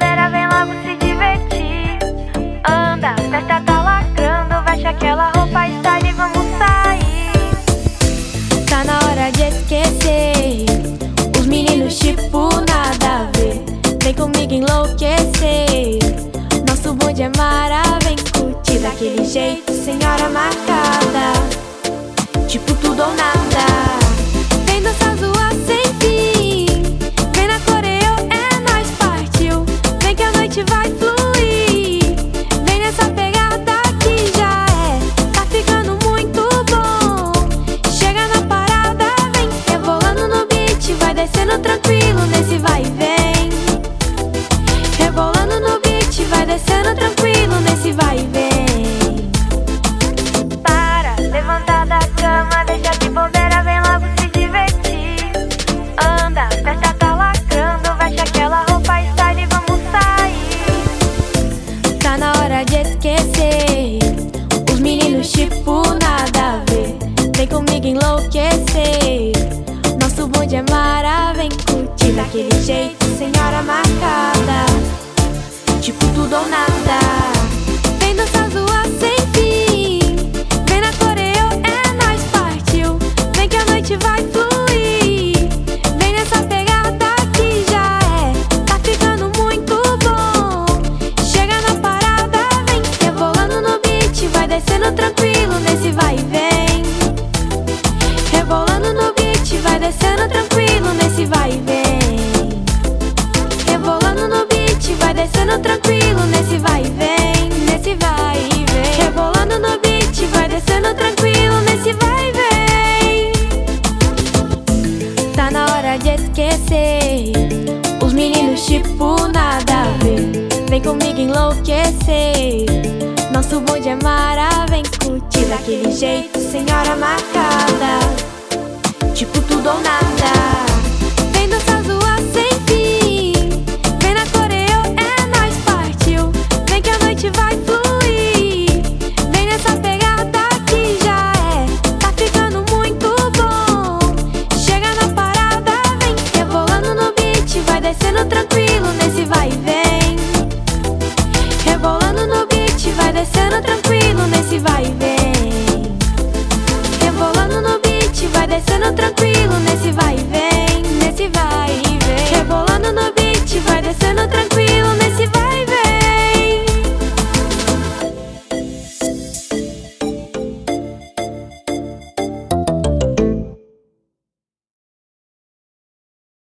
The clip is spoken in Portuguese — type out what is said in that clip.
bobeira, vem logo se divertir. Anda, a festa tá lacrando, veste aquela roupa style e vamos sair. Tá na hora de esquecer os meninos tipo nada a ver. Vem comigo enlouquecer, nosso bonde é mara, vem curtir daquele jeito, senhora marcada, tipo tudo ou nada. Vem dançar, zoar sem fim, vem na coreo, é nóis, partiu. Vem que a noite vai fluir, vem nessa pegada que já é, tá ficando muito bom. Chega na parada, vem rebolando no beat, vai descendo tranquilo nesse vai e vem. Rebolando no beat, vai descendo tranquilo nesse vai e vem. Para, levanta da cama, deixa de bobeira, vem logo se divertir. Anda, a festa tá lacrando, veste aquela roupa style e vamos sair. Tá na hora de esquecer os meninos tipo nada a ver. Vem comigo enlouquecer, nosso bonde é mara, vem curtir daquele jeito, senhora marcada, tipo tudo ou nada. Vem dançar, zoar sem fim, vem na coreo, é nóis, partiu. Vem que a noite vai fluir, vem nessa pegada que já é, tá ficando muito bom. Chega na parada, vem rebolando no beat, vai descendo tranquilo nesse vai e vem. Rebolando no beat, vai descendo tranquilo nesse vai e vem. Rebolando no beat, vai descendo tranquilo nesse vai e vem, nesse vai e vem. Rebolando no beat, vai descendo tranquilo nesse vai e vem. Tá na hora de esquecer os meninos tipo nada a ver. Vem comigo enlouquecer, nosso bonde é mara, vem curtir daquele jeito, senhora marcada, tipo tudo ou nada.